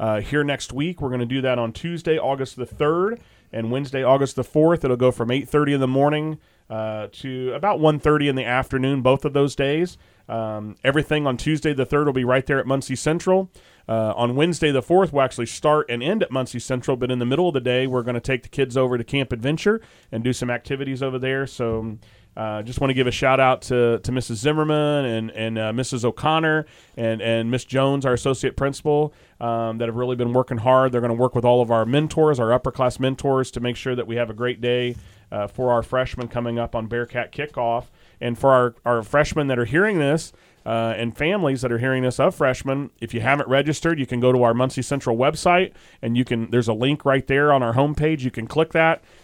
here next week. We're going to do that on Tuesday, August the 3rd, and Wednesday, August the 4th. It'll go from 8:30 in the morning to about 1:30 in the afternoon, both of those days. Everything on Tuesday the 3rd will be right there at Muncie Central. On Wednesday the 4th, we'll actually start and end at Muncie Central, but in the middle of the day, we're going to take the kids over to Camp Adventure and do some activities over there. So just want to give a shout-out to Mrs. Zimmerman and Mrs. O'Connor and Miss Jones, our associate principal, that have really been working hard. They're going to work with all of our mentors, our upper-class mentors, to make sure that we have a great day for our freshmen coming up on Bearcat Kickoff. And for our freshmen that are hearing this, and families that are hearing this of freshmen, if you haven't registered, you can go to our Muncie Central website, and there's a link right there on our homepage. You can click that,